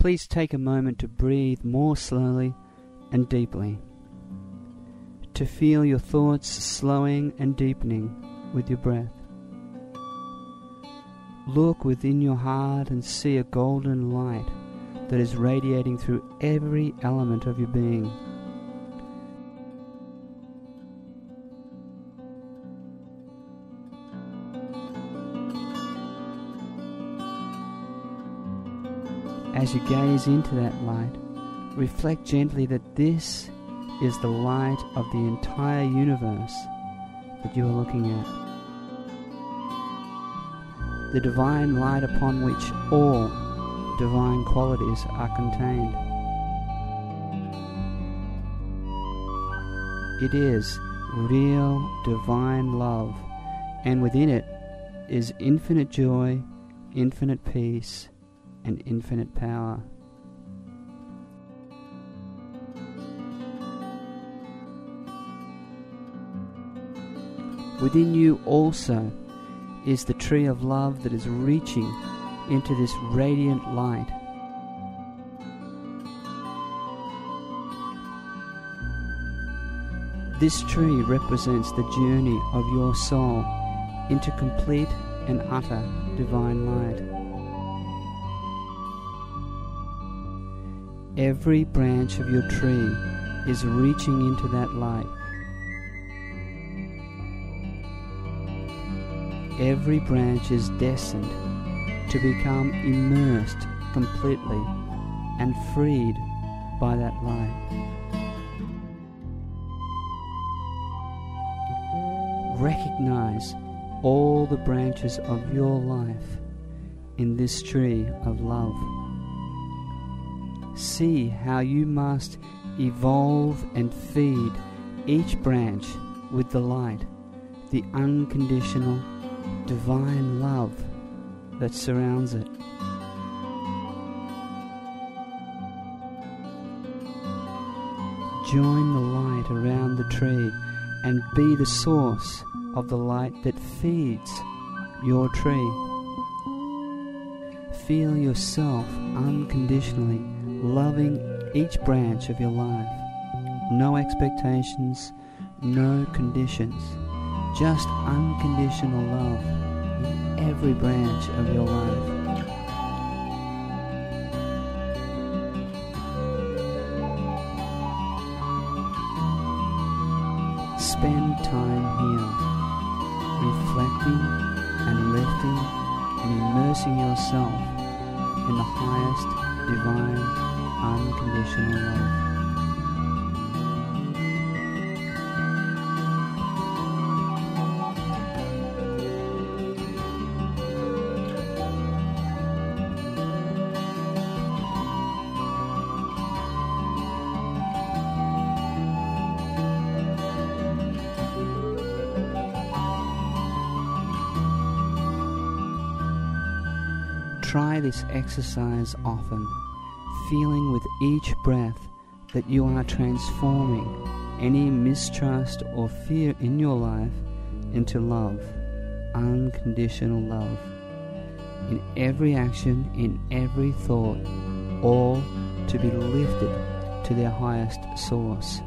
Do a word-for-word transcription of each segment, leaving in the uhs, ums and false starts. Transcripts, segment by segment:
please take a moment to breathe more slowly and deeply, to feel your thoughts slowing and deepening with your breath. Look within your heart and see a golden light that is radiating through every element of your being. As you gaze into that light, reflect gently that this is the light of the entire universe that you are looking at. The divine light upon which all divine qualities are contained. It is real divine love, and within it is infinite joy, infinite peace, and infinite power. Within you also is the tree of love that is reaching into this radiant light. This tree represents the journey of your soul into complete and utter divine light. Every branch of your tree is reaching into that light. Every branch is destined to become immersed completely and freed by that light. Recognize all the branches of your life in this tree of love. See how you must evolve and feed each branch with the light, the unconditional divine love that surrounds it. Join the light around the tree and be the source of the light that feeds your tree. Feel yourself unconditionally loving each branch of your life. No expectations, no conditions, just unconditional love in every branch of your life. Spend time here, reflecting and lifting and immersing yourself in the highest divine unconditional love. Try this exercise often, feeling with each breath that you are transforming any mistrust or fear in your life into love, unconditional love. In every action, in every thought, all to be lifted to their highest source.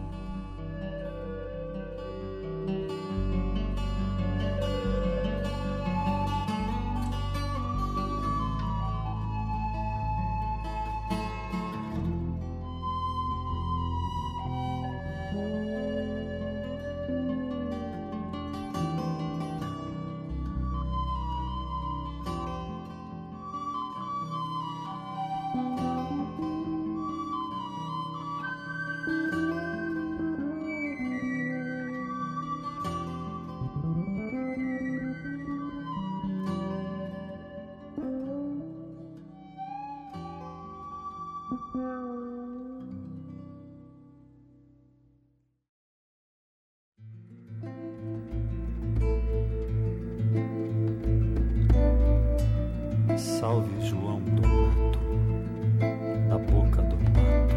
Salve João do Mato, da boca do mato.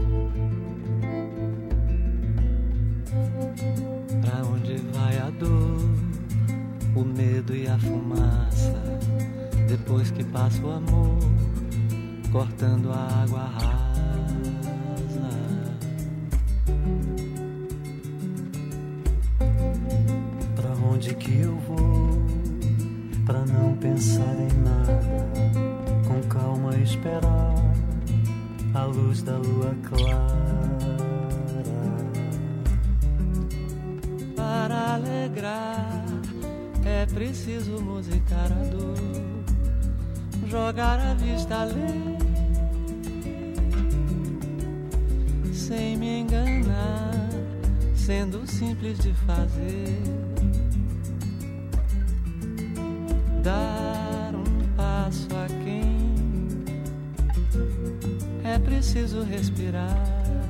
Pra onde vai a dor? medo e a fumaça, depois que passa o amor, cortando a água rasa. Pra onde que eu vou? Pra não pensar em nada, com calma esperar a luz da lua clara. Para alegrar é preciso musicar a dor, jogar a vista além, sem me enganar, sendo simples de fazer. Dar um passo a quem é preciso respirar.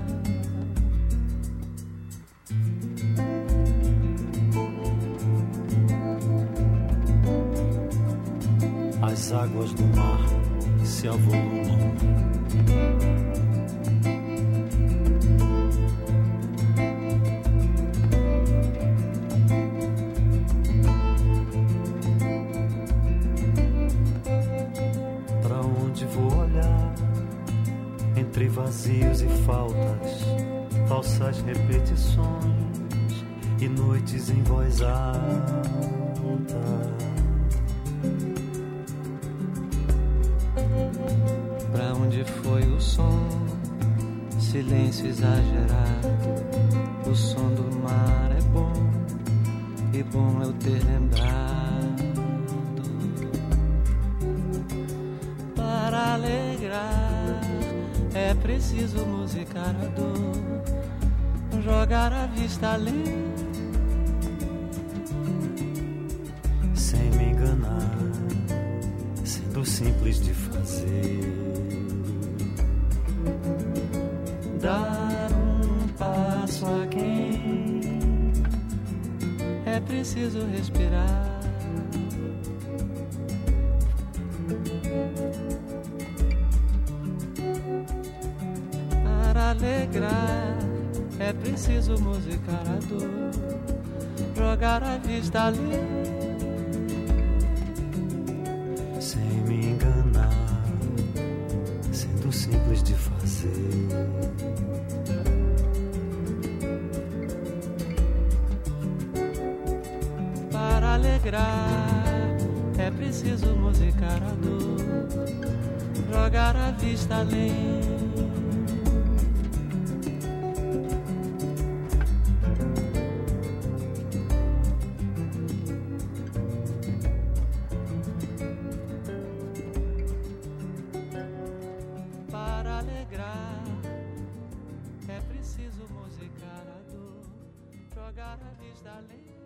As águas do mar se avolumam. Pra onde vou olhar? Entre vazios e faltas, falsas repetições e noites em voz alta. Pra onde foi o som? Silêncio exagerado. O som do mar é bom, e bom eu ter lembrado. Para alegrar é preciso musicar a dor, jogar a vista além, sem me enganar, sendo simples de fazer. Dar um passo a quem é preciso respirar. Para alegrar é preciso musicar a dor, jogar a vista além, sem me enganar, sendo simples de fazer. Para alegrar é preciso musicar a dor, jogar a vista além. Para alegrar é preciso musicar a dor, jogar a vista além.